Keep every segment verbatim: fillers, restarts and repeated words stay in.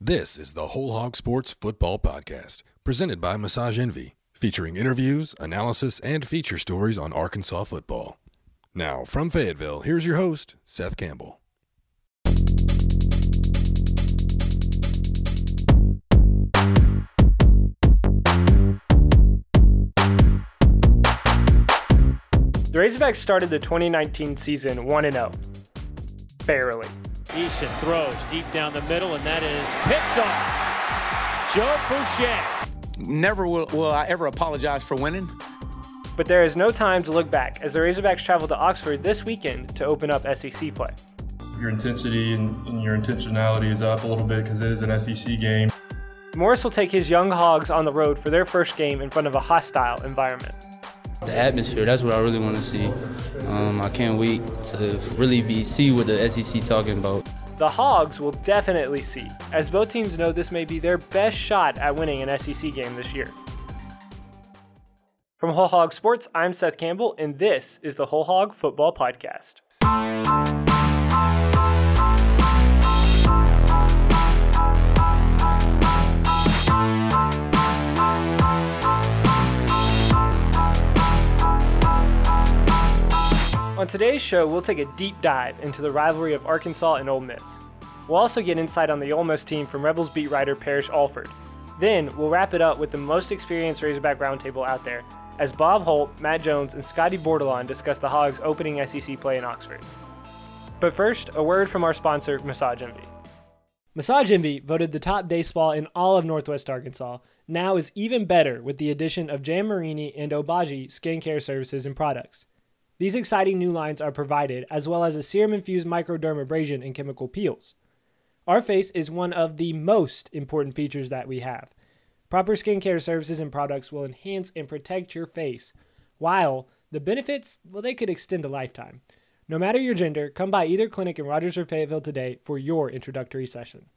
This is the Whole Hog Sports Football Podcast, presented by Massage Envy, featuring interviews, analysis, and feature stories on Arkansas football. Now, from Fayetteville, here's your host, Seth Campbell. The Razorbacks started the twenty nineteen season one and oh. Barely. Easton throws deep down the middle, and that is picked off. Joe Boucher. Never will, will I ever apologize for winning. But there is no time to look back as the Razorbacks travel to Oxford this weekend to open up S E C play. Your intensity and, and your intentionality is up a little bit because it is an S E C game. Morris will take his young Hogs on the road for their first game in front of a hostile environment. The atmosphere, that's what I really want to see. Um, I can't wait to really be see what the S E C talking about. The Hogs will definitely see, as both teams know this may be their best shot at winning an S E C game this year. From Whole Hog Sports, I'm Seth Campbell, and this is the Whole Hog Football Podcast. On today's show, we'll take a deep dive into the rivalry of Arkansas and Ole Miss. We'll also get insight on the Ole Miss team from Rebels beat writer Parrish Alford. Then, we'll wrap it up with the most experienced Razorback roundtable out there, as Bob Holt, Matt Jones, and Scotty Bordelon discuss the Hogs' opening S E C play in Oxford. But first, a word from our sponsor, Massage Envy. Massage Envy, voted the top day spa in all of Northwest Arkansas, now is even better with the addition of Jan Marini and Obagi skincare services and products. These exciting new lines are provided, as well as a serum-infused microdermabrasion and chemical peels. Our face is one of the most important features that we have. Proper skincare services and products will enhance and protect your face, while the benefits, well, they could extend a lifetime. No matter your gender, come by either clinic in Rogers or Fayetteville today for your introductory session.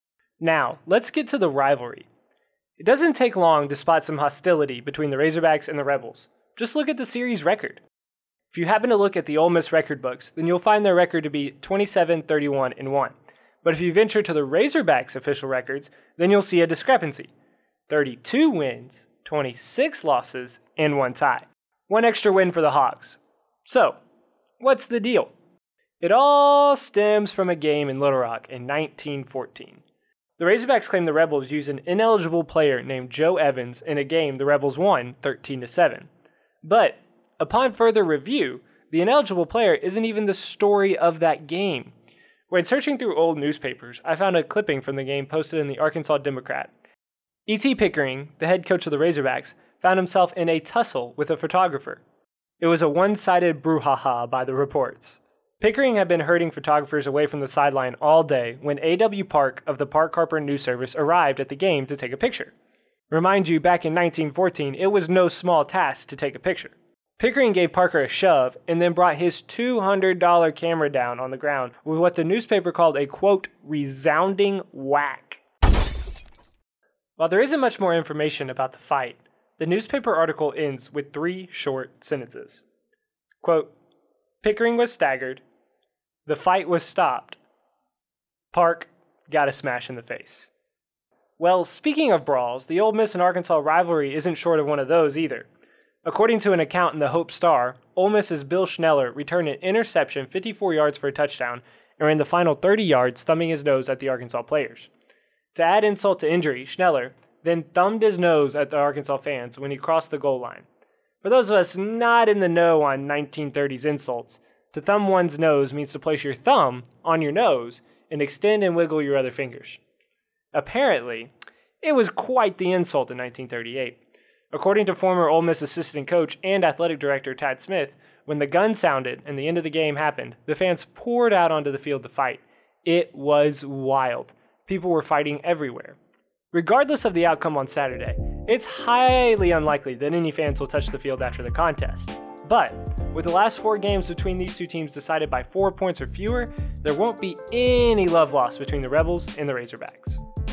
Now, let's get to the rivalry. It doesn't take long to spot some hostility between the Razorbacks and the Rebels. Just look at the series record. If you happen to look at the Ole Miss record books, then you'll find their record to be twenty-seven, thirty-one, and one. But if you venture to the Razorbacks' official records, then you'll see a discrepancy. thirty-two wins, twenty-six losses, and one tie. One extra win for the Hogs. So, what's the deal? It all stems from a game in Little Rock in nineteen fourteen. The Razorbacks claim the Rebels used an ineligible player named Joe Evans in a game the Rebels won thirteen to seven. But upon further review, the ineligible player isn't even the story of that game. When searching through old newspapers, I found a clipping from the game posted in the Arkansas Democrat. E T Pickering, the head coach of the Razorbacks, found himself in a tussle with a photographer. It was a one-sided brouhaha by the reports. Pickering had been herding photographers away from the sideline all day when A W Park of the Park Harper News Service arrived at the game to take a picture. Remind you, back in nineteen fourteen, it was no small task to take a picture. Pickering gave Parker a shove and then brought his two hundred dollars camera down on the ground with what the newspaper called a, quote, resounding whack. While there isn't much more information about the fight, the newspaper article ends with three short sentences. Quote, Pickering was staggered. The fight was stopped. Park got a smash in the face. Well, speaking of brawls, the Ole Miss and Arkansas rivalry isn't short of one of those either. According to an account in the Hope Star, Ole Miss's Bill Schneller returned an interception fifty-four yards for a touchdown and ran the final thirty yards thumbing his nose at the Arkansas players. To add insult to injury, Schneller then thumbed his nose at the Arkansas fans when he crossed the goal line. For those of us not in the know on nineteen thirties insults, to thumb one's nose means to place your thumb on your nose and extend and wiggle your other fingers. Apparently, it was quite the insult in nineteen thirty-eight. According to former Ole Miss assistant coach and athletic director Tad Smith, when the gun sounded and the end of the game happened, the fans poured out onto the field to fight. It was wild. People were fighting everywhere. Regardless of the outcome on Saturday, it's highly unlikely that any fans will touch the field after the contest. But with the last four games between these two teams decided by four points or fewer, there won't be any love lost between the Rebels and the Razorbacks.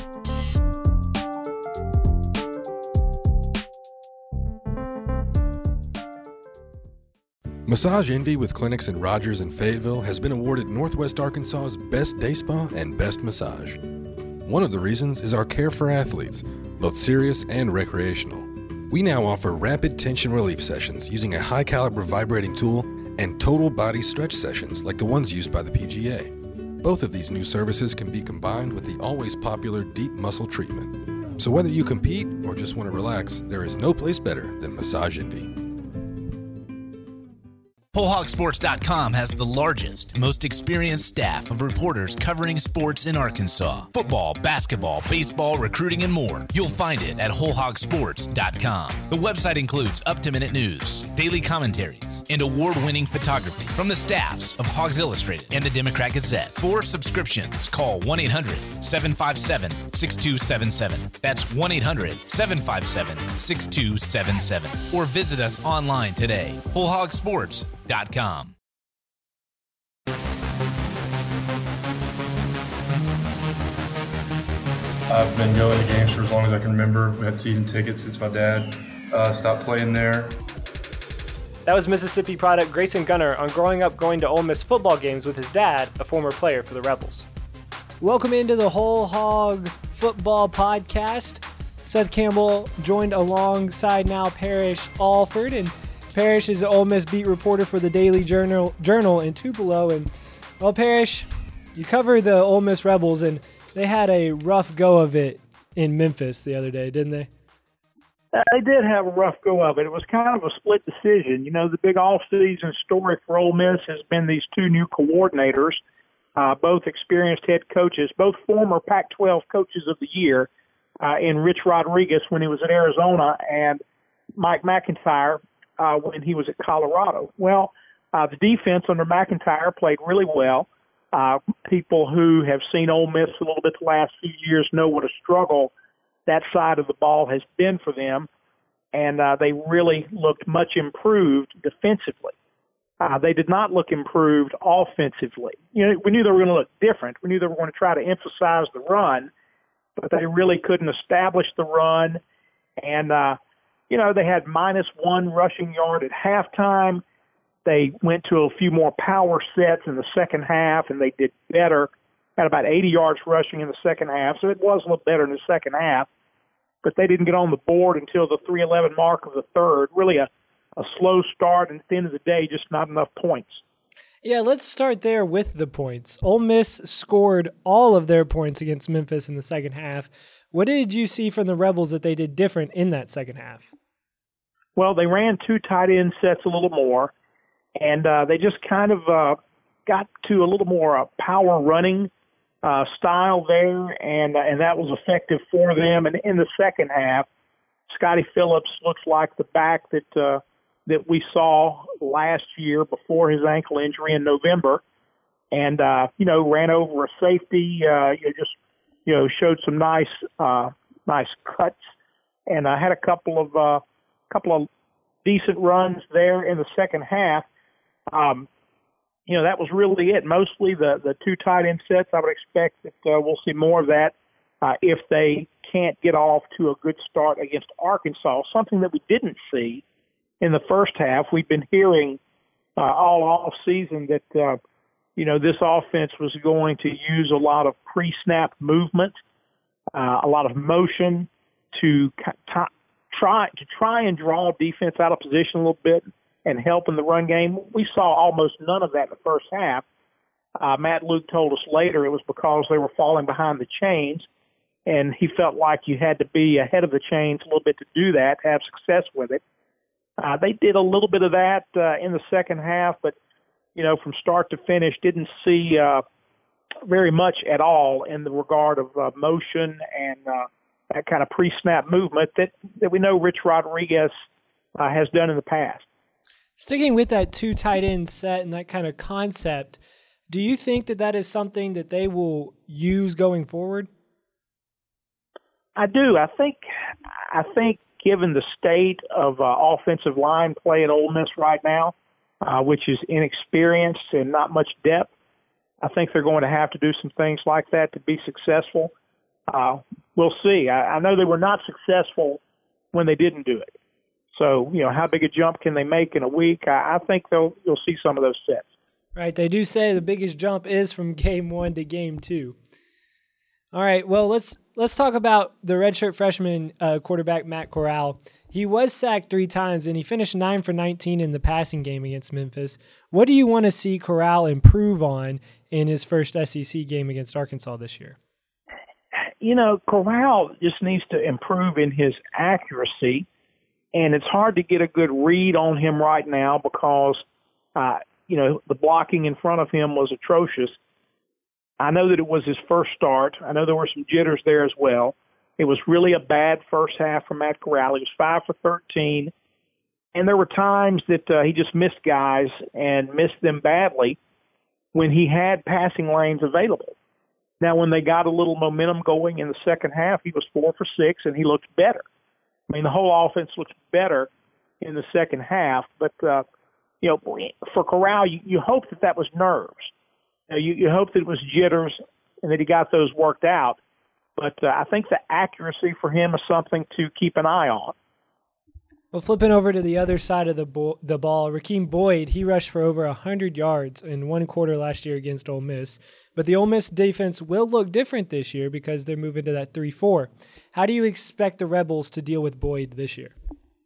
Massage Envy with clinics in Rogers and Fayetteville has been awarded Northwest Arkansas's Best Day Spa and Best Massage. One of the reasons is our care for athletes, both serious and recreational. We now offer rapid tension relief sessions using a high-caliber vibrating tool and total body stretch sessions like the ones used by the P G A. Both of these new services can be combined with the always popular deep muscle treatment. So whether you compete or just want to relax, there is no place better than Massage Envy. Whole Hog Sports dot com has the largest, most experienced staff of reporters covering sports in Arkansas. Football, basketball, baseball, recruiting, and more. You'll find it at Whole Hog Sports dot com. The website includes up-to-minute news, daily commentaries, and award-winning photography from the staffs of Hogs Illustrated and the Democrat Gazette. For subscriptions, call one eight hundred seven five seven six two seven seven. That's one eight hundred seven five seven six two seven seven. Or visit us online today. Whole Hog Sports dot com. I've been going to games for as long as I can remember. We had season tickets since my dad uh, stopped playing there. That was Mississippi product Grayson Gunner on growing up going to Ole Miss football games with his dad, a former player for the Rebels. Welcome into the Whole Hog Football Podcast. Seth Campbell joined alongside now Parrish Alford, and Parrish is an Ole Miss beat reporter for the Daily Journal Journal in Tupelo. And, well, Parrish, you cover the Ole Miss Rebels, and they had a rough go of it in Memphis the other day, didn't they? Uh, they did have a rough go of it. It was kind of a split decision. You know, the big off-season story for Ole Miss has been these two new coordinators, uh, both experienced head coaches, both former Pac twelve coaches of the year, uh, in Rich Rodriguez when he was at Arizona and Mike McIntyre Uh, when he was at Colorado. Well, uh, the defense under McIntyre played really well. Uh, people who have seen Ole Miss a little bit the last few years know what a struggle that side of the ball has been for them, and uh, they really looked much improved defensively. Uh, they did not look improved offensively. You know, we knew they were going to look different. We knew they were going to try to emphasize the run, but they really couldn't establish the run, and uh, You know, they had minus one rushing yard at halftime. They went to a few more power sets in the second half, and they did better. Had about eighty yards rushing in the second half, so it was a little better in the second half. But they didn't get on the board until the three eleven mark of the third. Really a, a slow start, and at the end of the day, just not enough points. Yeah, let's start there with the points. Ole Miss scored all of their points against Memphis in the second half. What did you see from the Rebels that they did different in that second half? Well, they ran two tight end sets a little more, and uh, they just kind of uh, got to a little more uh, power running uh, style there, and uh, and that was effective for them. And in the second half, Scotty Phillips looks like the back that uh, that we saw last year before his ankle injury in November, and uh, you know ran over a safety, uh, you know, just you know showed some nice uh, nice cuts, and I uh, had a couple of. Uh, couple of decent runs there in the second half. Um, you know, that was really it. Mostly the, the two tight end sets. I would expect that uh, we'll see more of that uh, if they can't get off to a good start against Arkansas, something that we didn't see in the first half. We've been hearing uh, all off season that, uh, you know, this offense was going to use a lot of pre-snap movement, uh, a lot of motion to t- Try to try and draw defense out of position a little bit and help in the run game. We saw almost none of that in the first half. Uh, Matt Luke told us later it was because they were falling behind the chains, and he felt like you had to be ahead of the chains a little bit to do that, to have success with it. Uh, they did a little bit of that uh, in the second half, but, you know, from start to finish, didn't see uh, very much at all in the regard of uh, motion and uh, that kind of pre-snap movement that, that we know Rich Rodriguez uh, has done in the past. Sticking with that two tight end set and that kind of concept, do you think that that is something that they will use going forward? I do. I think, I think given the state of uh, offensive line play at Ole Miss right now, uh, which is inexperienced and not much depth, I think they're going to have to do some things like that to be successful. Uh, we'll see. I, I know they were not successful when they didn't do it. So, you know, how big a jump can they make in a week? I, I think they'll you'll see some of those sets. Right. They do say the biggest jump is from game one to game two. All right, well, let's let's talk about the redshirt freshman uh, quarterback, Matt Corral. He was sacked three times, and he finished nine for nineteen in the passing game against Memphis. What do you want to see Corral improve on in his first S E C game against Arkansas this year? You know, Corral just needs to improve in his accuracy, and it's hard to get a good read on him right now because, uh, you know, the blocking in front of him was atrocious. I know that it was his first start. I know there were some jitters there as well. It was really a bad first half for Matt Corral. He was five for thirteen, and there were times that uh, he just missed guys and missed them badly when he had passing lanes available. Now, when they got a little momentum going in the second half, he was four for six, and he looked better. I mean, the whole offense looked better in the second half, but, uh, you know, for Corral, you, you hope that that was nerves. You, know, you, you hope that it was jitters and that he got those worked out. But uh, I think the accuracy for him is something to keep an eye on. Well, flipping over to the other side of the bo- the ball, Rakeem Boyd, he rushed for over one hundred yards in one quarter last year against Ole Miss. But the Ole Miss defense will look different this year because they're moving to that three four. How do you expect the Rebels to deal with Boyd this year?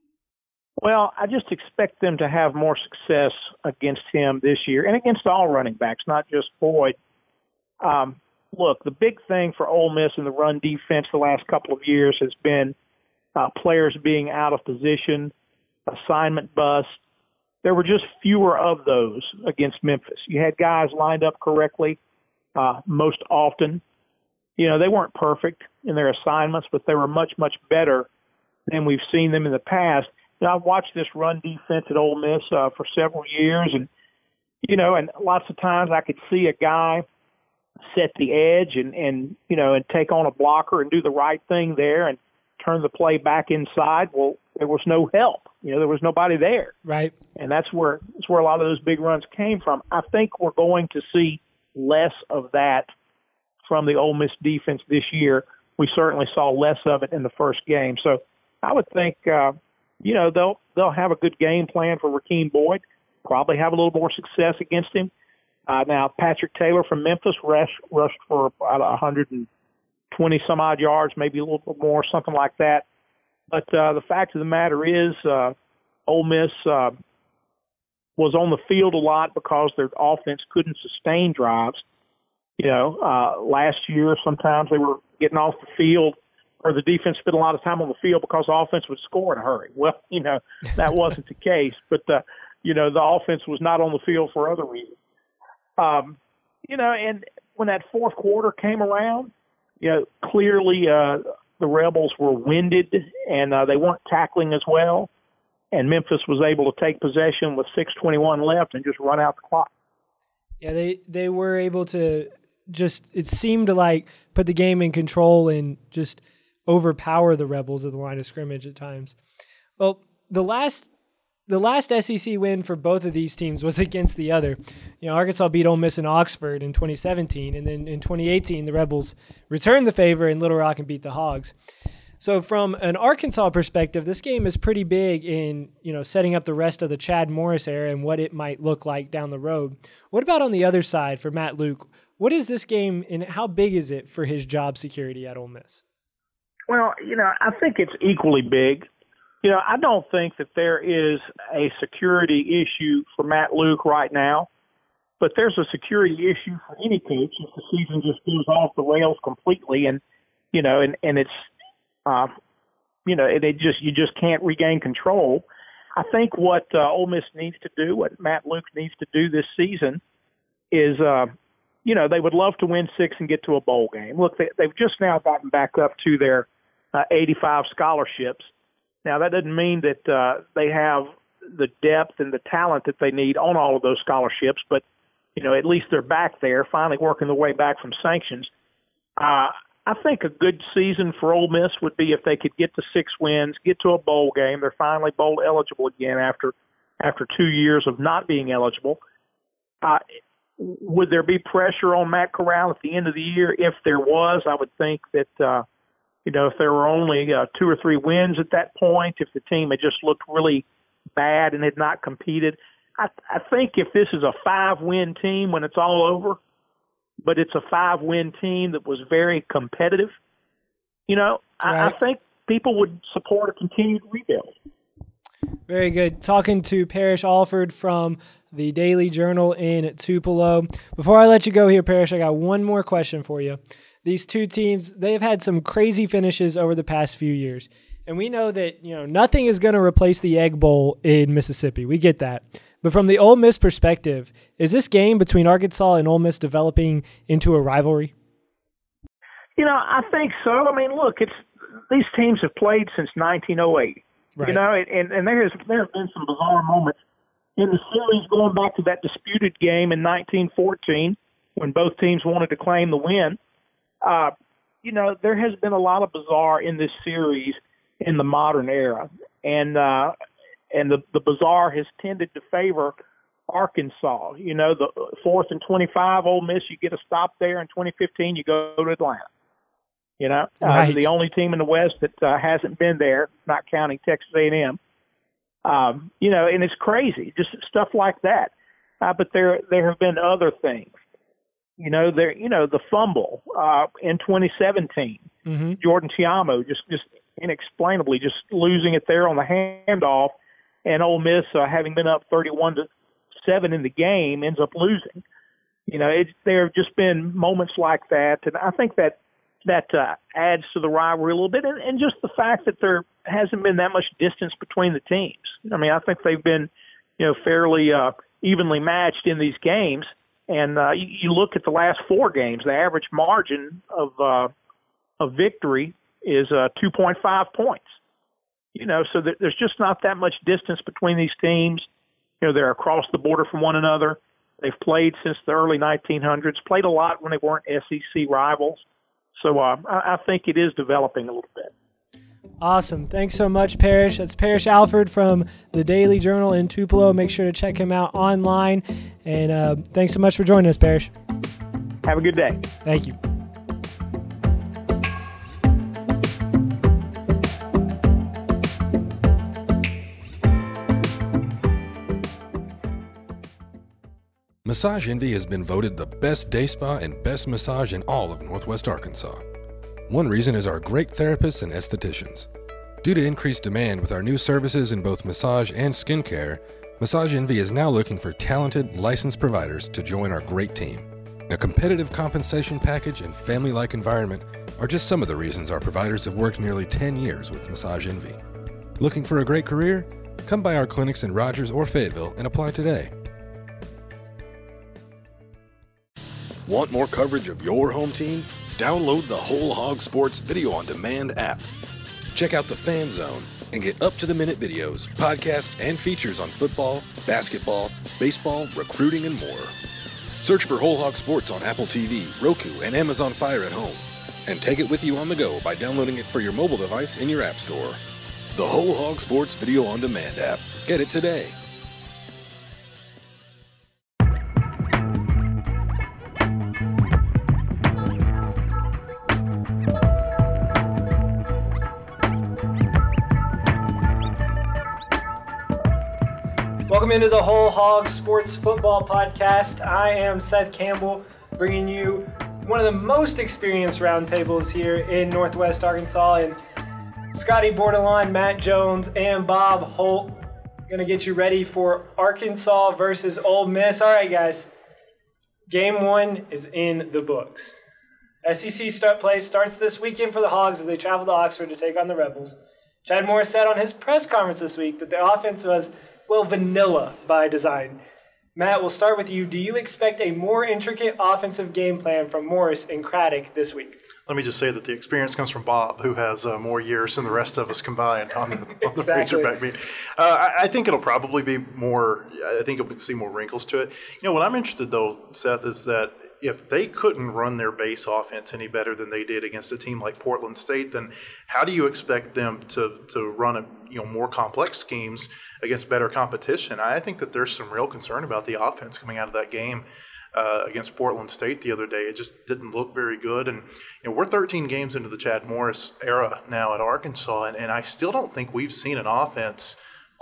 Well, I just expect them to have more success against him this year and against all running backs, not just Boyd. Um, look, the big thing for Ole Miss in the run defense the last couple of years has been uh, players being out of position, assignment bust. There were just fewer of those against Memphis. You had guys lined up correctly uh, most often. You know, they weren't perfect in their assignments, but they were much, much better than we've seen them in the past. You know, I've watched this run defense at Ole Miss uh, for several years, and, you know, and lots of times I could see a guy set the edge and, and, you know, and take on a blocker and do the right thing there and turn the play back inside. Well, there was no help. You know, there was nobody there. Right. And that's where that's where a lot of those big runs came from. I think we're going to see less of that from the Ole Miss defense this year. We certainly saw less of it in the first game. So I would think, uh, you know, they'll they'll have a good game plan for Rakeem Boyd, probably have a little more success against him. Uh, now, Patrick Taylor from Memphis rushed, rushed for about one hundred twenty some odd yards, maybe a little bit more, something like that. But uh, the fact of the matter is, uh, Ole Miss uh, was on the field a lot because their offense couldn't sustain drives. You know, uh, last year sometimes they were getting off the field, or the defense spent a lot of time on the field because the offense would score in a hurry. Well, you know, that wasn't the case. But, uh, you know, the offense was not on the field for other reasons. Um, you know, and when that fourth quarter came around, you know, clearly uh, the Rebels were winded and uh, they weren't tackling as well. And Memphis was able to take possession with six twenty-one left and just run out the clock. Yeah, they, they were able to just, it seemed to like put the game in control and just overpower the Rebels at the line of scrimmage at times. Well, the last the last S E C win for both of these teams was against the other. You know, Arkansas beat Ole Miss in Oxford in twenty seventeen, and then in twenty eighteen, the Rebels returned the favor in Little Rock and beat the Hogs. So from an Arkansas perspective, this game is pretty big in, you know, setting up the rest of the Chad Morris era and what it might look like down the road. What about on the other side for Matt Luke? What is this game and how big is it for his job security at Ole Miss? Well, you know, I think it's equally big. You know, I don't think that there is a security issue for Matt Luke right now, but there's a security issue for any coach if the season just goes off the rails completely and, you know, and, and it's, uh, you know, it, it just, you just can't regain control. I think what uh, Ole Miss needs to do, what Matt Luke needs to do this season is, uh, you know, they would love to win six and get to a bowl game. Look, they, they've just now gotten back up to their uh, eighty-five scholarships. Now, that doesn't mean that uh, they have the depth and the talent that they need on all of those scholarships, but, you know, at least they're back there, finally working their way back from sanctions. Uh, I think a good season for Ole Miss would be if they could get to six wins, get to a bowl game. They're finally bowl eligible again after after two years of not being eligible. Uh, would there be pressure on Matt Corral at the end of the year? If there was, I would think that uh, – You know, if there were only uh, two or three wins at that point, if the team had just looked really bad and had not competed, I, I think if this is a five-win team when it's all over, but it's a five-win team that was very competitive. You know, I, right. I think people would support a continued rebuild. Very good. Talking to Parrish Alford from the Daily Journal in Tupelo. Before I let you go here, Parrish, I got one more question for you. These two teams, they've had some crazy finishes over the past few years. And we know that, you know, nothing is going to replace the Egg Bowl in Mississippi. We get that. But from the Ole Miss perspective, is this game between Arkansas and Ole Miss developing into a rivalry? You know, I think so. I mean, look, it's these teams have played since nineteen oh eight. Right. You know, and, and there has there have been some bizarre moments in the series going back to that disputed game in nineteen fourteen when both teams wanted to claim the win. Uh, you know, there has been a lot of bizarre in this series in the modern era, and uh, and the, the bizarre has tended to favor Arkansas. You know, the fourth and twenty-five, Ole Miss, you get a stop there. In twenty fifteen, you go to Atlanta. You know, right. uh, the only team in the West that uh, hasn't been there, not counting Texas A and M. Um, you know, and it's crazy, just stuff like that. Uh, but there there have been other things. You know, there you know the fumble uh, in twenty seventeen, mm-hmm. Jordan Tiamo just just inexplainably just losing it there on the handoff, and Ole Miss uh, having been up thirty-one to seven in the game ends up losing. You know, it, there have just been moments like that, and I think that that uh, adds to the rivalry a little bit, and, and just the fact that there hasn't been that much distance between the teams. I mean, I think they've been, you know, fairly uh, evenly matched in these games. And uh, you, you look at the last four games, the average margin of uh, of victory is uh, two point five points. You know, so that there's just not that much distance between these teams. You know, they're across the border from one another. They've played since the early nineteen hundreds, played a lot when they weren't S E C rivals. So uh, I, I think it is developing a little bit. Awesome. Thanks so much, Parrish. That's Parrish Alford from the Daily Journal in Tupelo. Make sure to check him out online. And uh, thanks so much for joining us, Parrish. Have a good day. Thank you. Massage Envy has been voted the best day spa and best massage in all of Northwest Arkansas. One reason is our great therapists and estheticians. Due to increased demand with our new services in both massage and skincare, Massage Envy is now looking for talented, licensed providers to join our great team. A competitive compensation package and family-like environment are just some of the reasons our providers have worked nearly ten years with Massage Envy. Looking for a great career? Come by our clinics in Rogers or Fayetteville and apply today. Want more coverage of your home team? Download the Whole Hog Sports Video on Demand app. Check out the Fan Zone and get up-to-the-minute videos, podcasts, and features on football, basketball, baseball, recruiting, and more. Search for Whole Hog Sports on Apple T V, Roku, and Amazon Fire at home. And take it with you on the go by downloading it for your mobile device in your app store. The Whole Hog Sports Video on Demand app. Get it today. Welcome into the Whole Hog Sports Football Podcast. I am Seth Campbell, bringing you one of the most experienced roundtables here in Northwest Arkansas. And Scotty Bordelon, Matt Jones, and Bob Holt going to get you ready for Arkansas versus Ole Miss. All right, guys. Game one is in the books. S E C start play starts this weekend for the Hogs as they travel to Oxford to take on the Rebels. Chad Morris said on his press conference this week that the offense was, well, vanilla by design. Matt, we'll start with you. Do you expect a more intricate offensive game plan from Morris and Craddock this week? Let me just say that the experience comes from Bob, who has uh, more years than the rest of us combined on the, on the Exactly. Razorback beat. Uh, I, I think it'll probably be more – I think you'll see more wrinkles to it. You know, what I'm interested, though, Seth, is that if they couldn't run their base offense any better than they did against a team like Portland State, then how do you expect them to, to run a, you know, more complex schemes against better competition? I think that there's some real concern about the offense coming out of that game uh, against Portland State the other day. It just didn't look very good. And you know, we're thirteen games into the Chad Morris era now at Arkansas, and, and I still don't think we've seen an offense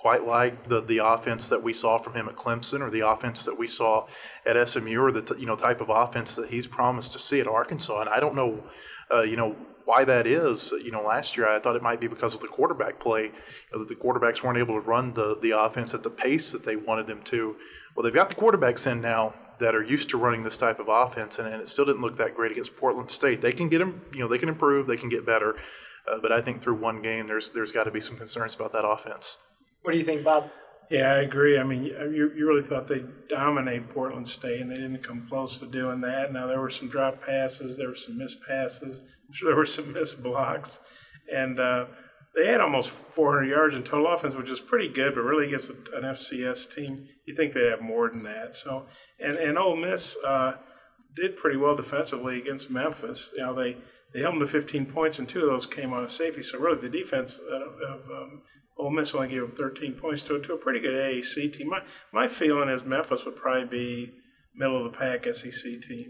quite like the the offense that we saw from him at Clemson or the offense that we saw at S M U or the t- you know type of offense that he's promised to see at Arkansas. And I don't know, uh, you know, why that is. You know, last year I thought it might be because of the quarterback play, you know, that the quarterbacks weren't able to run the the offense at the pace that they wanted them to. Well, they've got the quarterbacks in now that are used to running this type of offense, and, and it still didn't look that great against Portland State. They can get them, you know, they can improve, they can get better, uh, but I think through one game, there's there's got to be some concerns about that offense. What do you think, Bob? Yeah, I agree. I mean, you, you really thought they'd dominate Portland State, and they didn't come close to doing that. Now, there were some drop passes, there were some missed passes, I'm sure there were some missed blocks, and uh, they had almost four hundred yards in total offense, which is pretty good, but really against an F C S team, you think they'd have more than that. So, and, and Ole Miss uh, did pretty well defensively against Memphis. You know, they, they held them to fifteen points, and two of those came on a safety. So really the defense of, of um, Ole Miss only gave them thirteen points to, to a pretty good A A C team. My, my feeling is Memphis would probably be middle of the pack S E C team.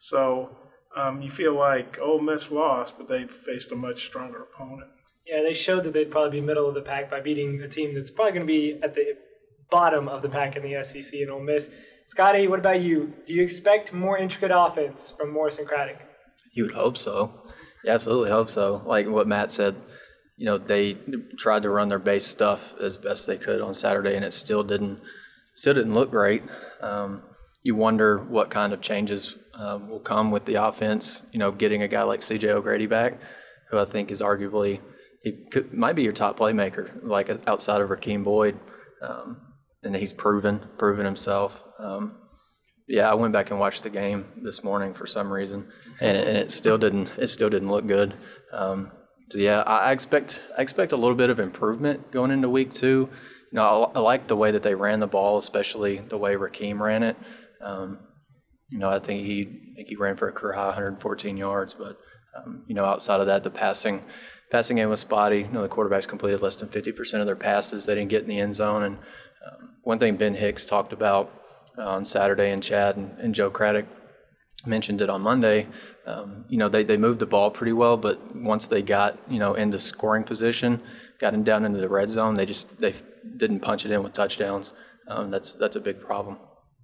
So um, you feel like Ole Miss lost, but they faced a much stronger opponent. Yeah, they showed that they'd probably be middle of the pack by beating a team that's probably going to be at the bottom of the pack in the S E C and Ole Miss. Scotty, what about you? Do you expect more intricate offense from Morrison Craddock? You would hope so. You absolutely hope so. Like what Matt said, you know, they tried to run their base stuff as best they could on Saturday, and it still didn't still didn't look great. Um, you wonder what kind of changes um, will come with the offense. You know, getting a guy like C J O'Grady back, who I think is arguably he could, might be your top playmaker, like outside of Rakeem Boyd, um, and he's proven proven himself. Um, yeah, I went back and watched the game this morning for some reason, and it, and it still didn't it still didn't look good. Um, so yeah, I, I expect I expect a little bit of improvement going into week two. You know, I, I like the way that they ran the ball, especially the way Rakeem ran it. Um, you know, I think he I think he ran for a career high one hundred fourteen yards, but um, you know, outside of that, the passing. Passing game was spotty. You know, the quarterbacks completed less than fifty percent of their passes. They didn't get in the end zone. And um, one thing Ben Hicks talked about uh, on Saturday, and Chad and, and Joe Craddock mentioned it on Monday, um, you know, they, they moved the ball pretty well, but once they got, you know, into scoring position, got them down into the red zone, they just they didn't punch it in with touchdowns. Um, that's that's a big problem.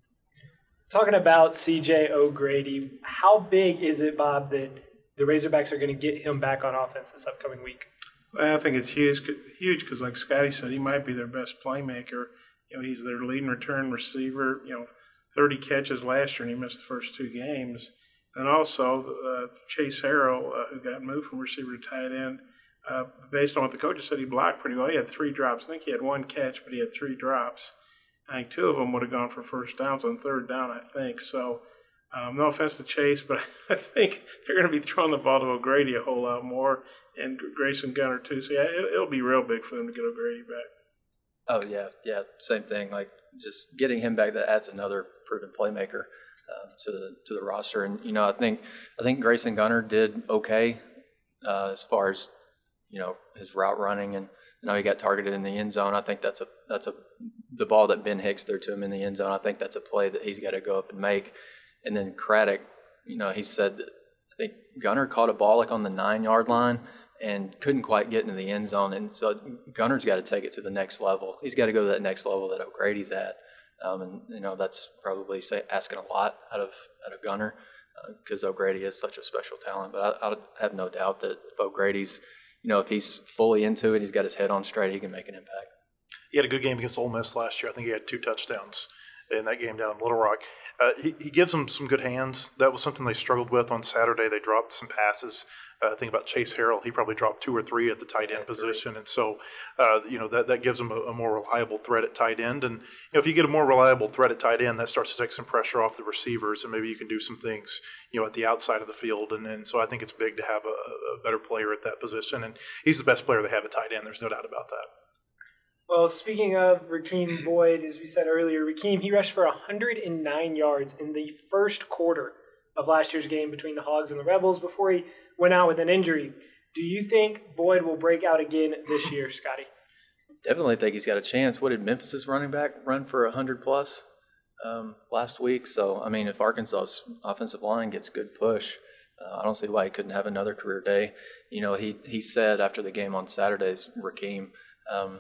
Talking about C J O'Grady, how big is it, Bob, that the Razorbacks are going to get him back on offense this upcoming week? Well, I think it's huge, huge because, like Scotty said, he might be their best playmaker. You know, he's their leading return receiver. You know, thirty catches last year, and he missed the first two games. And also, uh, Chase Harrell, uh, who got moved from receiver to tight end, uh, based on what the coaches said, he blocked pretty well. He had three drops. I think he had one catch, but he had three drops. I think two of them would have gone for first downs on third down, I think. So, Um, no offense to Chase, but I think they're going to be throwing the ball to O'Grady a whole lot more, and Grayson Gunner too. So yeah, it, it'll be real big for them to get O'Grady back. Oh yeah, yeah, same thing. Like just getting him back, that adds another proven playmaker uh, to the to the roster. And you know, I think I think Grayson Gunner did okay uh, as far as you know his route running, and you know he got targeted in the end zone. I think that's a that's a the ball that Ben Hicks threw to him in the end zone. I think that's a play that he's got to go up and make. And then Craddock, you know, he said that I think Gunner caught a ball like on the nine-yard line and couldn't quite get into the end zone. And so Gunner's got to take it to the next level. He's got to go to that next level that O'Grady's at. Um, and, you know, that's probably say, asking a lot out of out of Gunner because uh, O'Grady is such a special talent. But I, I have no doubt that O'Grady's, you know, if he's fully into it, he's got his head on straight, he can make an impact. He had a good game against Ole Miss last year. I think he had two touchdowns in that game down in Little Rock. Uh, he, he gives them some good hands. That was something they struggled with on Saturday. They dropped some passes. Uh, think about Chase Harrell. He probably dropped two or three at the tight end position. And so, uh, you know, that, that gives them a, a more reliable threat at tight end. And, you know, if you get a more reliable threat at tight end, that starts to take some pressure off the receivers, and maybe you can do some things, you know, at the outside of the field. And, and so I think it's big to have a, a better player at that position. And he's the best player they have at tight end. There's no doubt about that. Well, speaking of Rakeem Boyd, as we said earlier, Rakeem, he rushed for one hundred nine yards in the first quarter of last year's game between the Hogs and the Rebels before he went out with an injury. Do you think Boyd will break out again this year, Scotty? Definitely think he's got a chance. What did Memphis' running back run for one hundred plus um, last week? So, I mean, if Arkansas's offensive line gets good push, uh, I don't see why he couldn't have another career day. You know, he, he said after the game on Saturdays, Rakeem, um,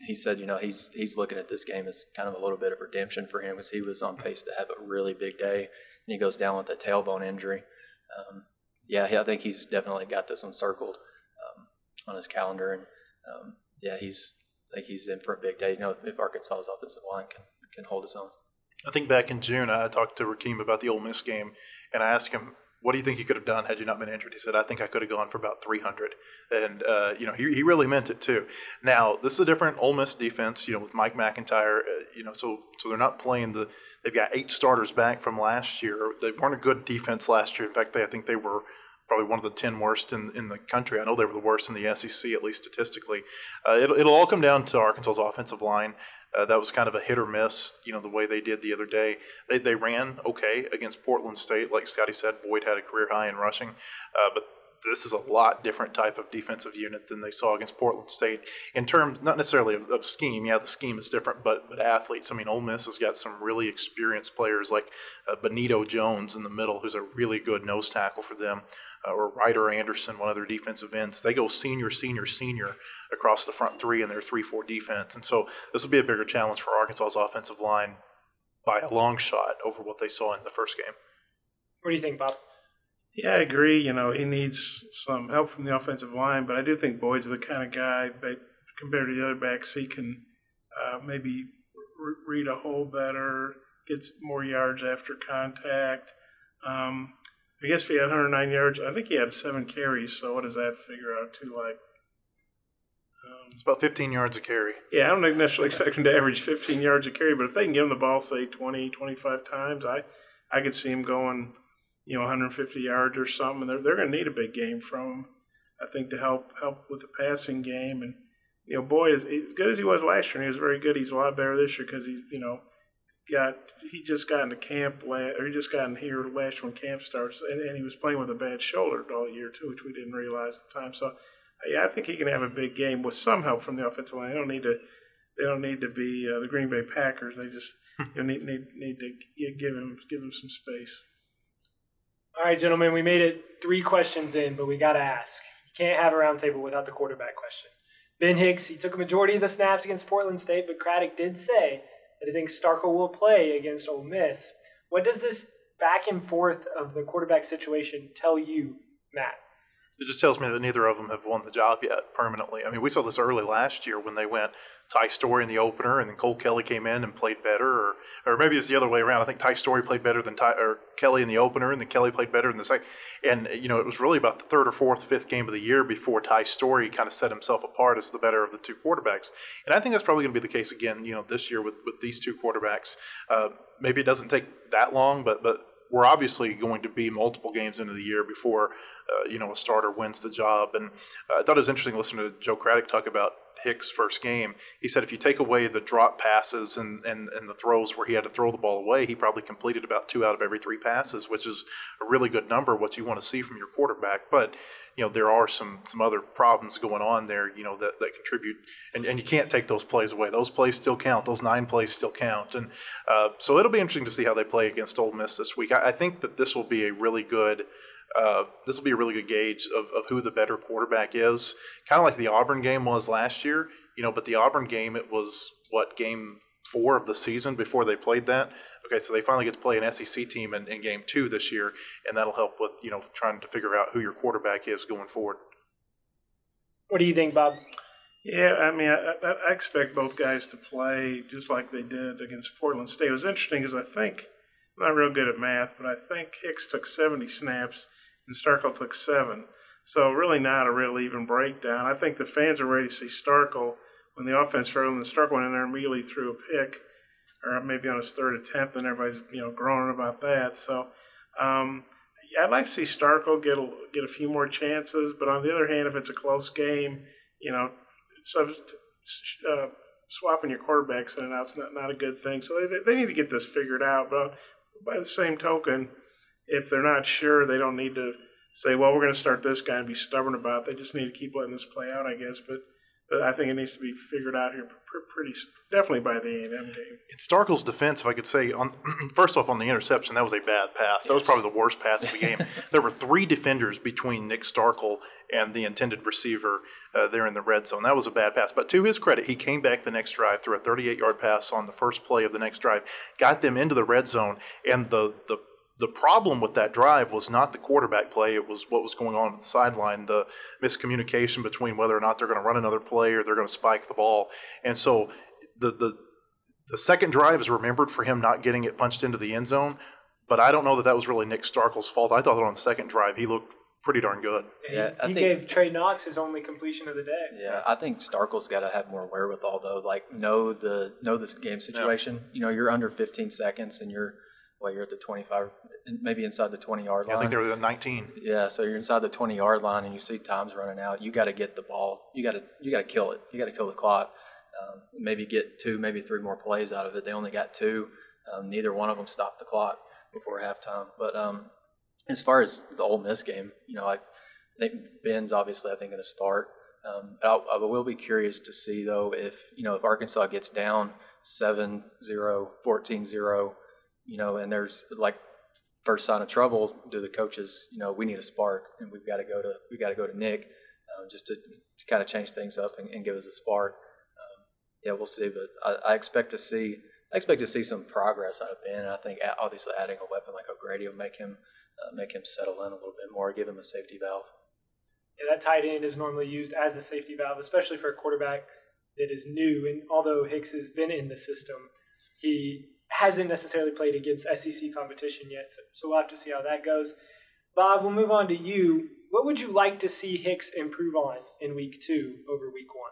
he said, you know, he's he's looking at this game as kind of a little bit of redemption for him because he was on pace to have a really big day, and he goes down with a tailbone injury. Um, yeah, I think he's definitely got this one circled um, on his calendar, and um, yeah, he's I think he's in for a big day. You know, if Arkansas's offensive line can can hold his own. I think back in June, I talked to Rakeem about the Ole Miss game, and I asked him, what do you think you could have done had you not been injured? He said, I think I could have gone for about three hundred. And, uh, you know, he, he really meant it too. Now, this is a different Ole Miss defense, you know, with Mike McIntyre, uh, you know, so so they're not playing the – they've got eight starters back from last year. They weren't a good defense last year. In fact, they, I think they were probably one of the ten worst in, in the country. I know they were the worst in the S E C, at least statistically. Uh, it'll, it'll all come down to Arkansas's offensive line. Uh, that was kind of a hit or miss, you know, the way they did the other day. They they ran okay against Portland State. Like Scotty said, Boyd had a career high in rushing. Uh, but this is a lot different type of defensive unit than they saw against Portland State in terms, not necessarily of, of scheme. Yeah, the scheme is different, but but athletes. I mean, Ole Miss has got some really experienced players like uh, Benito Jones in the middle, who's a really good nose tackle for them. Uh, or Ryder Anderson, one of their defensive ends. They go senior, senior, senior across the front three in their three four defense. And so this will be a bigger challenge for Arkansas's offensive line by a long shot over what they saw in the first game. What do you think, Bob? Yeah, I agree. You know, he needs some help from the offensive line, but I do think Boyd's the kind of guy, but compared to the other backs, he can uh, maybe re- read a hole better, gets more yards after contact. Um I guess if he had one hundred nine yards, I think he had seven carries. So what does that figure out to? Like, um, it's about fifteen yards a carry. Yeah, I don't necessarily expect him to average fifteen yards a carry, but if they can give him the ball, say twenty, twenty-five times, I, I could see him going, you know, one hundred fifty yards or something. And they're they're going to need a big game from him, I think, to help help with the passing game. And you know, Boyd, as, as good as he was last year, and he was very good. He's a lot better this year because he's, you know. Got he just got into camp last, or he just got in here last when camp starts, and, and he was playing with a bad shoulder all year too, which we didn't realize at the time. So, yeah, I think he can have a big game with some help from the offensive line. They don't need to, they don't need to be uh, the Green Bay Packers. They just you know, need need need to give him give him some space. All right, gentlemen, we made it three questions in, but we got to ask. You can't have a roundtable without the quarterback question. Ben Hicks, he took a majority of the snaps against Portland State, but Craddock did say that he thinks Starkel will play against Ole Miss. What does this back and forth of the quarterback situation tell you, Matt? It just tells me that neither of them have won the job yet permanently. I mean, we saw this early last year when they went Ty Storey in the opener, and then Cole Kelly came in and played better, or or maybe it's the other way around. I think Ty Storey played better than Ty, or Kelly in the opener, and then Kelly played better in the second. And you know, it was really about the third or fourth, fifth game of the year before Ty Storey kind of set himself apart as the better of the two quarterbacks. And I think that's probably going to be the case again, you know, this year with with these two quarterbacks. Uh, maybe it doesn't take that long, but but. We're obviously going to be multiple games into the year before, uh, you know, a starter wins the job. And uh, I thought it was interesting listening to Joe Craddock talk about Hicks' first game. He said if you take away the drop passes and, and, and the throws where he had to throw the ball away, he probably completed about two out of every three passes, which is a really good number, what you want to see from your quarterback. But, you know, there are some some other problems going on there, you know, that, that contribute. And, and you can't take those plays away. Those plays still count. Those nine plays still count. And uh, so it'll be interesting to see how they play against Ole Miss this week. I, I think that this will be a really good uh, this will be a really good gauge of, of who the better quarterback is. Kind of like the Auburn game was last year, you know, but the Auburn game, it was, what, game four of the season before they played that? Okay, so they finally get to play an S E C team in, in game two this year, and that'll help with, you know, trying to figure out who your quarterback is going forward. What do you think, Bob? Yeah, I mean, I, I expect both guys to play just like they did against Portland State. It was interesting because I think, I'm not real good at math, but I think Hicks took seventy snaps and Starkel took seven. So really not a real even breakdown. I think the fans are ready to see Starkel when the offense failed and Starkel went in there and immediately threw a pick, or maybe on his third attempt, and everybody's, you know, groaning about that. So um, yeah, I'd like to see Starkel get a, get a few more chances, but on the other hand, if it's a close game, you know, sub, uh, swapping your quarterbacks in and out is not, not a good thing. So they, they need to get this figured out. But by the same token, if they're not sure, they don't need to say, well, we're going to start this guy and be stubborn about it. They just need to keep letting this play out, I guess. But But I think it needs to be figured out here pretty definitely by the A and M game. In Starkel's defense, if I could say, on first off on the interception, that was a bad pass. That was probably the worst pass of the game. There were three defenders between Nick Starkel and the intended receiver uh, there in the red zone. That was a bad pass. But to his credit, he came back the next drive, threw a thirty-eight-yard pass on the first play of the next drive, got them into the red zone, and the the The problem with that drive was not the quarterback play. It was what was going on at the sideline, the miscommunication between whether or not they're going to run another play or they're going to spike the ball. And so the, the the second drive is remembered for him not getting it punched into the end zone, but I don't know that that was really Nick Starkel's fault. I thought that on the second drive he looked pretty darn good. Yeah, he, he gave Trey Knox his only completion of the day. Yeah, I think Starkel's got to have more wherewithal, though. Like, know the know this game situation. Yeah. You know, you're under fifteen seconds and you're – well, you're at the twenty-five, maybe inside the twenty-yard line. Yeah, I think they were at nineteen. Yeah, so you're inside the twenty-yard line, and you see time's running out. You got to get the ball. You got to you got to kill it. You got to kill the clock. Um, maybe get two, maybe three more plays out of it. They only got two. Um, neither one of them stopped the clock before halftime. But um, as far as the Ole Miss game, you know, I think Ben's obviously I think going to start. Um, I'll, I will be curious to see though if you know if Arkansas gets down seven zero, fourteen zero. You know, and there's like first sign of trouble. Do the coaches, you know, we need a spark, and we've got to go to we got to go to Nick, um, just to, to kind of change things up and, and give us a spark. Um, yeah, we'll see, but I, I expect to see I expect to see some progress out of Ben. And I think obviously adding a weapon like O'Grady will make him uh, make him settle in a little bit more, give him a safety valve. Yeah, that tight end is normally used as a safety valve, especially for a quarterback that is new. And although Hicks has been in the system, he hasn't necessarily played against S E C competition yet, so, so we'll have to see how that goes. Bob, we'll move on to you. What would you like to see Hicks improve on in week two over week one?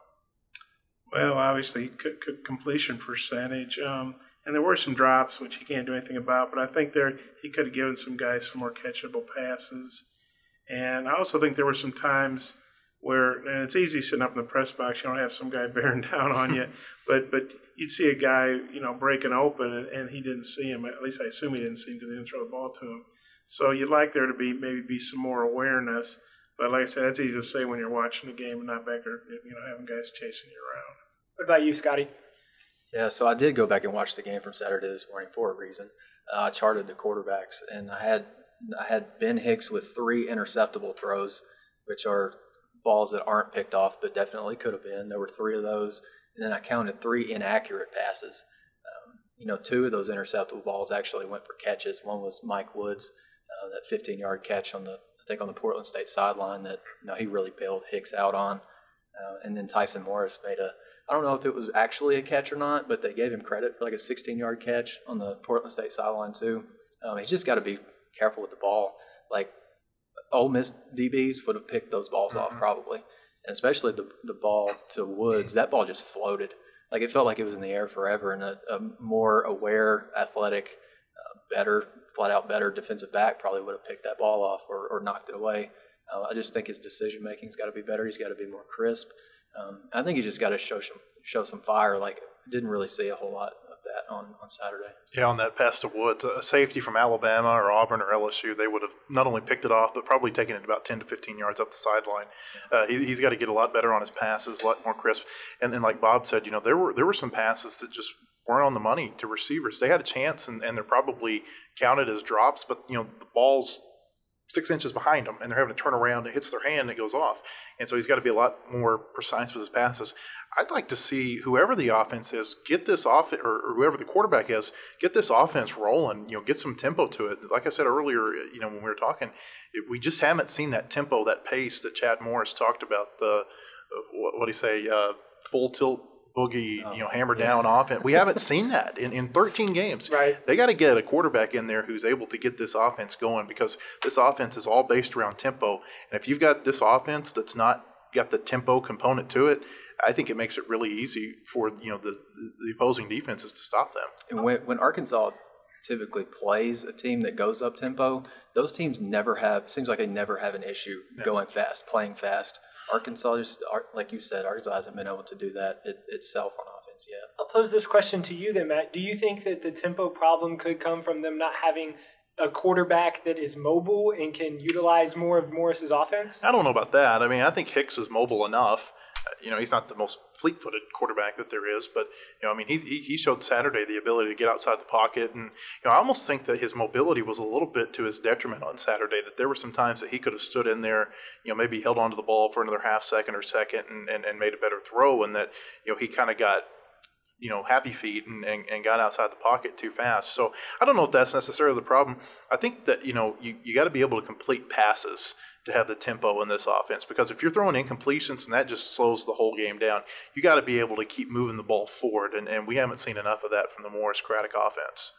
Well, obviously, c- c- completion percentage. Um, and there were some drops, which he can't do anything about, but I think there he could have given some guys some more catchable passes. And I also think there were some times where, and it's easy sitting up in the press box, you don't have some guy bearing down on you, but but you'd see a guy, you know, breaking open, and, and he didn't see him. At least I assume he didn't see him because he didn't throw the ball to him. So you'd like there to be maybe be some more awareness. But like I said, that's easy to say when you're watching the game and not back there, you know, having guys chasing you around. What about you, Scotty? Yeah, so I did go back and watch the game from Saturday this morning for a reason. Uh, I charted the quarterbacks, and I had I had Ben Hicks with three interceptable throws, which are balls that aren't picked off, but definitely could have been. There were three of those, and then I counted three inaccurate passes. Um, you know, two of those interceptable balls actually went for catches. One was Mike Woods, uh, that fifteen-yard catch on the, I think on the Portland State sideline that you know he really bailed Hicks out on, uh, and then Tyson Morris made a. I don't know if it was actually a catch or not, but they gave him credit for like a sixteen-yard catch on the Portland State sideline too. Um, he's just got to be careful with the ball. Like Ole Miss D Bs would have picked those balls mm-hmm. off probably, and especially the the ball to Woods. That ball just floated. Like it felt like it was in the air forever. And a, a more aware, athletic, uh, better, flat out better defensive back probably would have picked that ball off or, or knocked it away. Uh, I just think his decision making's got to be better. He's got to be more crisp. Um, I think he just got to show some show some fire. Like didn't really see a whole lot of that on, on Saturday. Yeah, on that pass to Woods, a safety from Alabama or Auburn or L S U, they would have not only picked it off, but probably taken it about ten to fifteen yards up the sideline. Uh, he, he's got to get a lot better on his passes, a lot more crisp. And then, like Bob said, you know, there were there were some passes that just weren't on the money to receivers. They had a chance, and, and they're probably counted as drops, but, you know, the ball's six inches behind them, and they're having to turn around. It hits their hand, and it goes off. And so he's got to be a lot more precise with his passes. I'd like to see whoever the offense is get this off, or, or whoever the quarterback is, get this offense rolling. You know, get some tempo to it. Like I said earlier, you know, when we were talking, it, we just haven't seen that tempo, that pace that Chad Morris talked about. The uh, what do you say? Uh, full tilt boogie, oh, you know, hammer yeah. down offense. We haven't seen that in, in thirteen games. Right. They got to get a quarterback in there who's able to get this offense going, because this offense is all based around tempo. And if you've got this offense that's not got the tempo component to it, I think it makes it really easy for, you know, the the opposing defenses to stop them. And when, when Arkansas typically plays a team that goes up tempo, those teams never have. Seems like they never have an issue yeah. going fast, playing fast. Arkansas just, like you said, Arkansas hasn't been able to do that it, itself on offense yet. I'll pose this question to you then, Matt. Do you think that the tempo problem could come from them not having a quarterback that is mobile and can utilize more of Morris's offense? I don't know about that. I mean, I think Hicks is mobile enough. You know, he's not the most fleet-footed quarterback that there is, but, you know, I mean, he he showed Saturday the ability to get outside the pocket. And, you know, I almost think that his mobility was a little bit to his detriment on Saturday, that there were some times that he could have stood in there, you know, maybe held onto the ball for another half second or second and, and, and made a better throw, and that, you know, he kind of got, you know, happy feet and, and, and got outside the pocket too fast. So I don't know if that's necessarily the problem. I think that, you know, you, you got to be able to complete passes to have the tempo in this offense, because if you're throwing incompletions and that just slows the whole game down, you got to be able to keep moving the ball forward, and, and we haven't seen enough of that from the Morris Craddock offense.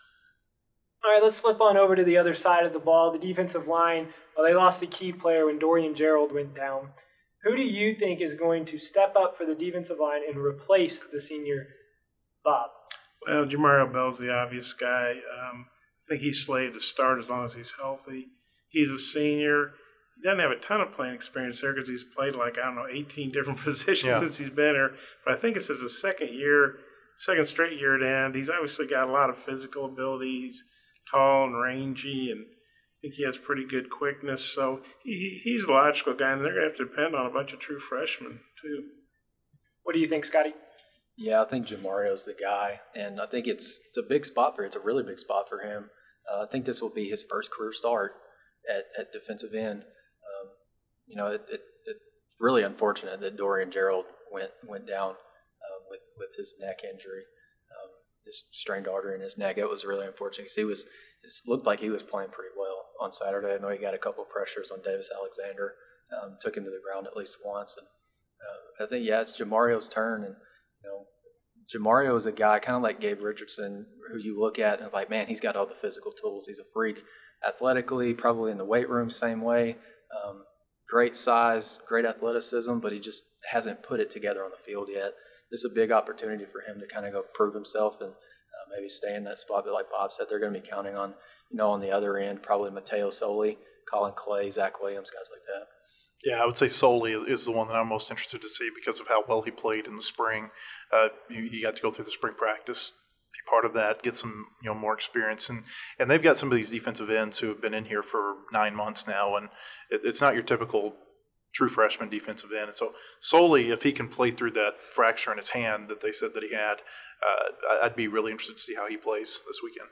All right, let's flip on over to the other side of the ball, the defensive line. Well, they lost a key player when Dorian Gerald went down. Who do you think is going to step up for the defensive line and replace the senior Bob? Well, Jamario Bell's the obvious guy. Um, I think he's slated to start as long as he's healthy. He's a senior. He doesn't have a ton of playing experience there because he's played like, I don't know, eighteen different positions yeah. since he's been here. But I think it's his second year, second straight year at end. He's obviously got a lot of physical ability. He's tall and rangy, and I think he has pretty good quickness. So he, he's a logical guy, and they're going to have to depend on a bunch of true freshmen too. What do you think, Scotty? Yeah, I think Jamario's the guy, and I think it's it's a big spot for It's a really big spot for him. Uh, I think this will be his first career start at, at defensive end. Um, you know, it, it, it's really unfortunate that Dorian Gerald went went down uh, with with his neck injury, um, his strained artery in his neck. It was really unfortunate because he was it looked like he was playing pretty well on Saturday. I know he got a couple of pressures on Davis Alexander, um, took him to the ground at least once, and uh, I think yeah, it's Jamario's turn. And you know, Jamario is a guy kind of like Gabe Richardson, who you look at and like, man, he's got all the physical tools. He's a freak athletically, probably in the weight room, same way. Um, great size, great athleticism, but he just hasn't put it together on the field yet. This is a big opportunity for him to kind of go prove himself and uh, maybe stay in that spot. But like Bob said, they're going to be counting on, you know, on the other end, probably Mateo Soli, Colin Clay, Zach Williams, guys like that. Yeah, I would say Soli is the one that I'm most interested to see because of how well he played in the spring. Uh, you, you got to go through the spring practice, be part of that, get some you know more experience, and and they've got some of these defensive ends who have been in here for nine months now, and it, it's not your typical true freshman defensive end. And so Soli, if he can play through that fracture in his hand that they said that he had, uh, I'd be really interested to see how he plays this weekend.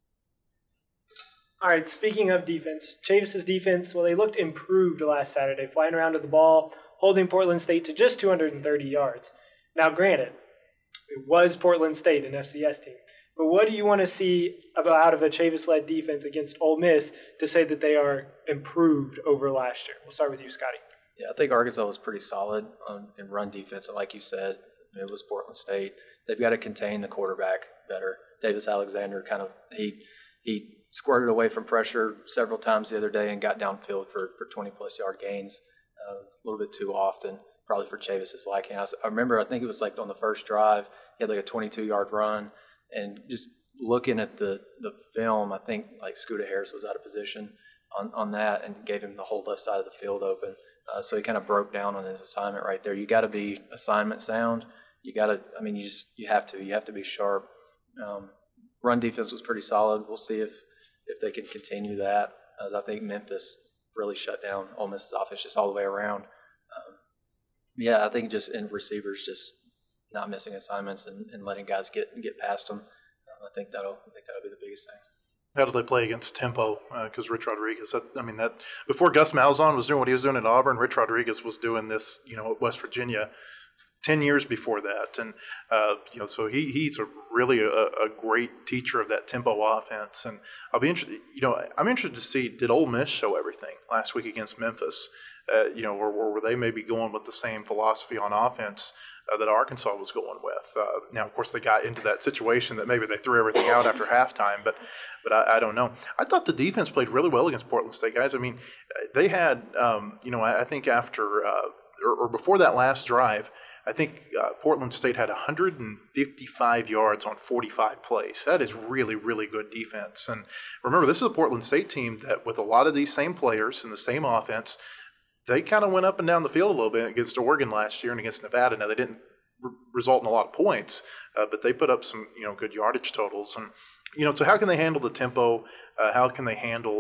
All right, speaking of defense, Chavis's defense, well, they looked improved last Saturday, flying around to the ball, holding Portland State to just two hundred thirty yards. Now, granted, it was Portland State, an F C S team. But what do you want to see about out of a Chavis-led defense against Ole Miss to say that they are improved over last year? We'll start with you, Scotty. Yeah, I think Arkansas was pretty solid on, in run defense. And like you said, it was Portland State. They've got to contain the quarterback better. Davis Alexander kind of he he. squirted away from pressure several times the other day and got downfield for, for twenty-plus yard gains uh, a little bit too often, probably for Chavis's liking. I, was, I remember, I think it was like on the first drive, he had like a twenty-two yard run, and just looking at the, the film, I think like Scooter Harris was out of position on, on that and gave him the whole left side of the field open. Uh, so he kind of broke down on his assignment right there. You got to be assignment sound. You got to, I mean, you just, you have to, you have to be sharp. Um, run defense was pretty solid. We'll see if, if they can continue that. Uh, I think Memphis really shut down Ole Miss's offense just all the way around. Um, yeah, I think just in receivers just not missing assignments and, and letting guys get get past them. Um, I think that'll I think that'll be the biggest thing. How do they play against tempo? Because uh, Rich Rodriguez, that, I mean, that before Gus Malzahn was doing what he was doing at Auburn, Rich Rodriguez was doing this, you know, at West Virginia ten years before that. And, uh, you know, so he he's a really a, a great teacher of that tempo offense. And I'll be interested, you know, I'm interested to see, did Ole Miss show everything last week against Memphis? Uh, you know, or, or were they maybe going with the same philosophy on offense uh, that Arkansas was going with? Uh, now, of course, they got into that situation that maybe they threw everything out after halftime, but but I, I don't know. I thought the defense played really well against Portland State, guys. I mean, they had, um, you know, I, I think after uh, or, or before that last drive, I think uh, Portland State had one hundred fifty-five yards on forty-five plays. That is really, really good defense. And remember, this is a Portland State team that with a lot of these same players and the same offense, they kind of went up and down the field a little bit against Oregon last year and against Nevada. Now, they didn't re- result in a lot of points, uh, but they put up some, you know, good yardage totals. And, you know, so how can they handle the tempo? Uh, how can they handle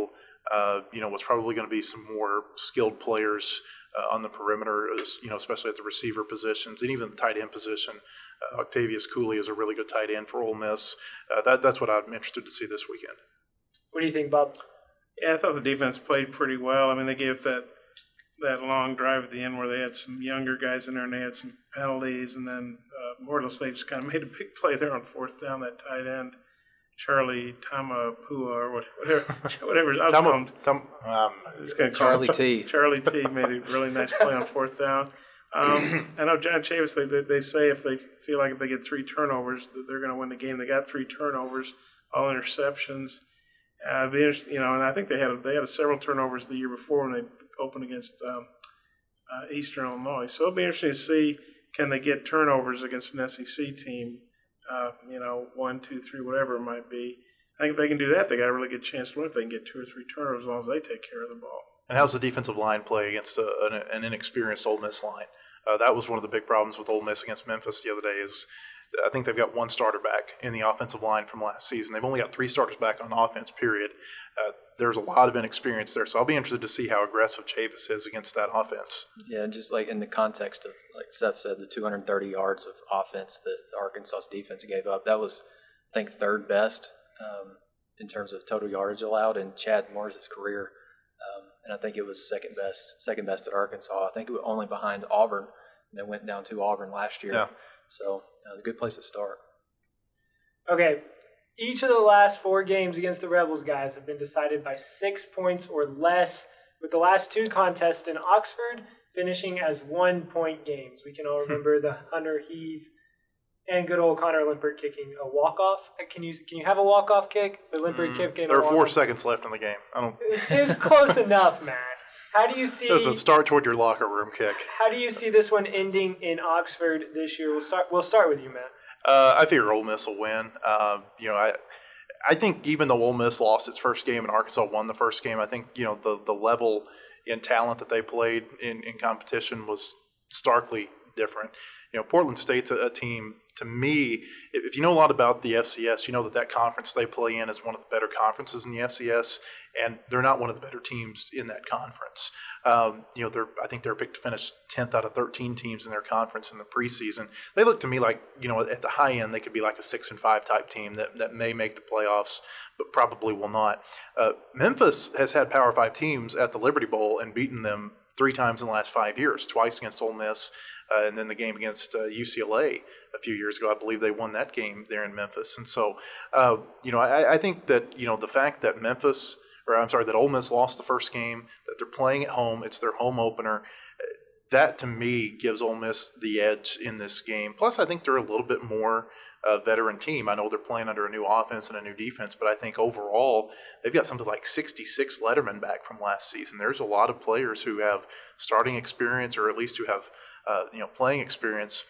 uh, you know, was probably going to be some more skilled players uh, on the perimeter, you know, especially at the receiver positions and even the tight end position. Uh, Octavius Cooley is a really good tight end for Ole Miss. Uh, that, that's what I'm interested to see this weekend. What do you think, Bob? Yeah, I thought the defense played pretty well. I mean, they gave that that long drive at the end where they had some younger guys in there and they had some penalties, and then uh, Portland State just kind of made a big play there on fourth down, that tight end, Charlie Tamapua or whatever, whatever. I was Tama, calling, Tam, um, Charlie T. Charlie T made a really nice play on fourth down. Um, I know John Chavis, they, they, they say if they feel like if they get three turnovers, that they're going to win the game. They got three turnovers, all interceptions. Uh, be you know, and I think they had a, they had a several turnovers the year before when they opened against um, uh, Eastern Illinois. So it'll be interesting to see, can they get turnovers against an S E C team, uh, you know, one, two, three, whatever it might be. I think if they can do that, they got a really good chance to win if they can get two or three turnovers as long as they take care of the ball. And how's the defensive line play against a, an, an inexperienced Ole Miss line? Uh, that was one of the big problems with Ole Miss against Memphis the other day is I think they've got one starter back in the offensive line from last season. They've only got three starters back on offense, period. Uh, there's a lot of inexperience there, so I'll be interested to see how aggressive Chavis is against that offense. Yeah, just like in the context of, like Seth said, the two hundred thirty yards of offense that Arkansas's defense gave up, that was, I think, third best um, in terms of total yardage allowed in Chad Morris's career. Um, and I think it was second best, second best at Arkansas. I think it was only behind Auburn, and they went down to Auburn last year. Yeah. So uh, it's a good place to start. Okay, each of the last four games against the Rebels, guys, have been decided by six points or less, with the last two contests in Oxford finishing as one-point games. We can all remember the Hunter Heave and good old Connor Limpert kicking a walk-off. Can you can you have a walk-off kick? But Limpert mm, kicking There a are four walk-off? seconds left in the game. I don't. It was, it was close enough, Matt. How do you see? It was a start toward your locker room kick. How do you see this one ending in Oxford this year? We'll start. We'll start with you, Matt. Uh, I figure Ole Miss will win. Uh, you know, I I think even though Ole Miss lost its first game and Arkansas won the first game, I think you know the the level in talent that they played in, in competition was starkly different. You know, Portland State's a, a team. To me, if, if you know a lot about the F C S, you know that that conference they play in is one of the better conferences in the F C S, and they're not one of the better teams in that conference. Um, you know, they're I think they're picked to finish tenth out of thirteen teams in their conference in the preseason. They look to me like, you know, at the high end, they could be like a six and five type team that, that may make the playoffs, but probably will not. Uh, Memphis has had Power Five teams at the Liberty Bowl and beaten them three times in the last five years, twice against Ole Miss, uh, and then the game against uh, U C L A a few years ago. I believe they won that game there in Memphis. And so, uh, you know, I, I think that, you know, the fact that Memphis, or I'm sorry, that Ole Miss lost the first game, that they're playing at home, it's their home opener, that to me gives Ole Miss the edge in this game. Plus, I think they're a little bit more uh, veteran team. I know they're playing under a new offense and a new defense, but I think overall they've got something like sixty-six lettermen back from last season. There's a lot of players who have starting experience, or at least who have uh, you know playing experience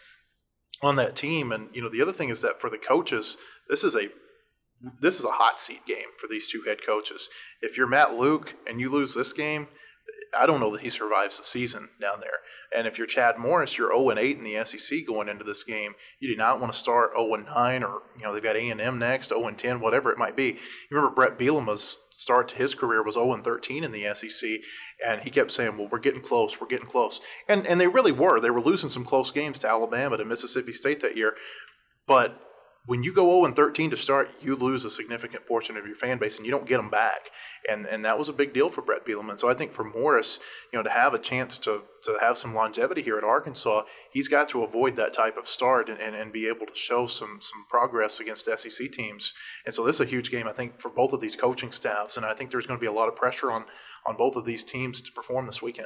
on that team. And you know the other thing is that for the coaches, this is a this is a hot seat game for these two head coaches. If you're Matt Luke and you lose this game, I don't know that he survives the season down there. And if you're Chad Morris, you're oh and eight in the S E C going into this game. You do not want to start oh and nine, or you know they've got A and M next, oh and ten, whatever it might be. You remember Brett Bielema's start to his career was oh and thirteen in the S E C, and he kept saying, "Well, we're getting close, we're getting close," and and they really were. They were losing some close games to Alabama, to Mississippi State that year, but when you go oh and thirteen to start, you lose a significant portion of your fan base, and you don't get them back. And and that was a big deal for Brett Bielema. So I think for Morris, you know, to have a chance to to have some longevity here at Arkansas, he's got to avoid that type of start and, and, and be able to show some some progress against S E C teams. And so this is a huge game, I think, for both of these coaching staffs. And I think there's going to be a lot of pressure on, on both of these teams to perform this weekend.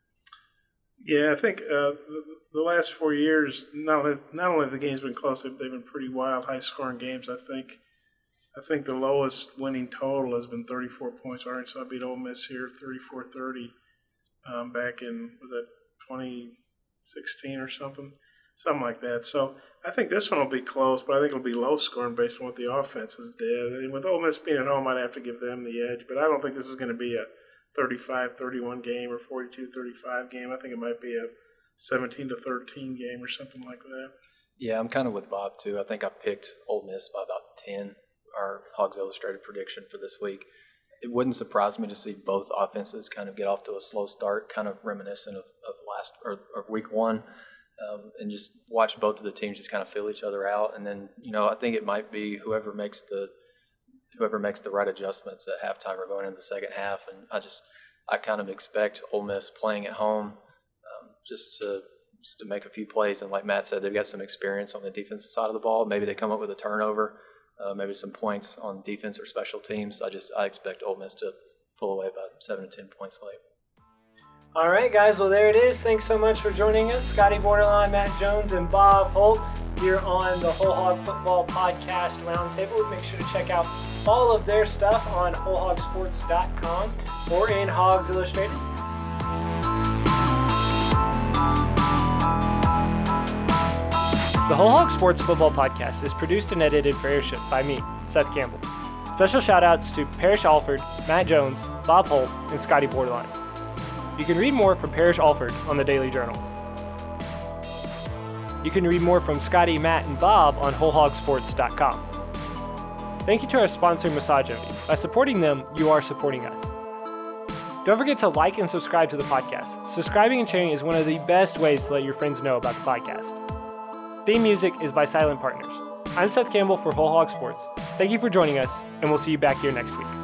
Yeah, I think uh, the, the last four years, not only, not only have the games been close, they've, they've been pretty wild, high-scoring games. I think I think the lowest winning total has been thirty-four points. Arkansas beat Ole Miss here, thirty-four thirty, um, back in, was that twenty sixteen or something? Something like that. So I think this one will be close, but I think it'll be low-scoring based on what the offenses did. And with Ole Miss being at home, I'd have to give them the edge. But I don't think this is going to be a thirty-five thirty-one game or forty-two thirty-five game. I think it might be a seventeen to thirteen game or something like that. Yeah, I'm kind of with Bob, too. I think I picked Ole Miss by about ten, our Hogs Illustrated prediction for this week. it wouldn't surprise me to see both offenses kind of get off to a slow start, kind of reminiscent of, of last or, or week one, um, and just watch both of the teams just kind of feel each other out. And then, you know, I think it might be whoever makes the whoever makes the right adjustments at halftime or going into the second half. And I just I kind of expect Ole Miss playing at home um, just to just to make a few plays. And like Matt said, they've got some experience on the defensive side of the ball. Maybe they come up with a turnover. Uh, maybe some points on defense or special teams. I just I expect Ole Miss to pull away about seven to ten points late. All right, guys. Well, there it is. Thanks so much for joining us, Scotty Borderline, Matt Jones, and Bob Holt here on the Whole Hog Football Podcast Roundtable. Make sure to check out all of their stuff on whole hog sports dot com or in Hogs Illustrated. The Whole Hog Sports Football Podcast is produced and edited for Airship by me, Seth Campbell. Special shout-outs to Parrish Alford, Matt Jones, Bob Holt, and Scotty Borderline. You can read more from Parrish Alford on the Daily Journal. You can read more from Scotty, Matt, and Bob on whole hog sports dot com. Thank you to our sponsor, Massage Envy. By supporting them, you are supporting us. Don't forget to like and subscribe to the podcast. Subscribing and sharing is one of the best ways to let your friends know about the podcast. Theme music is by Silent Partners. I'm Seth Campbell for Whole Hog Sports. Thank you for joining us, and we'll see you back here next week.